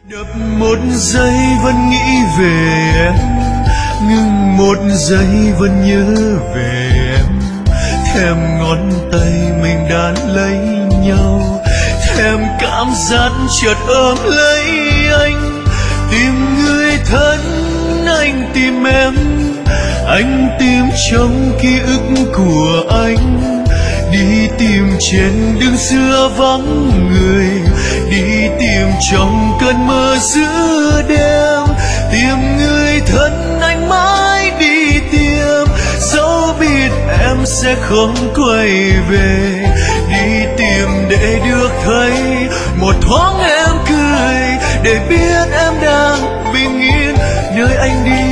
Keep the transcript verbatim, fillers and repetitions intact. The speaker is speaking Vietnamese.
Đập một giây vẫn nghĩ về em, ngừng một giây vẫn nhớ về em. Thèm ngón tay mình đan lấy nhau, thèm cảm giác chợt ôm lấy anh. Tìm người thân anh tìm em, anh tìm trong ký ức của anh. Đi tìm trên đường xưa vắng người, đi tìm trong cơn mơ giữa đêm. Tìm người thân anh mãi đi tìm, dẫu biết em sẽ không quay về. Đi tìm để được thấy một thoáng em cười, để biết em đang bình yên nơi anh đi.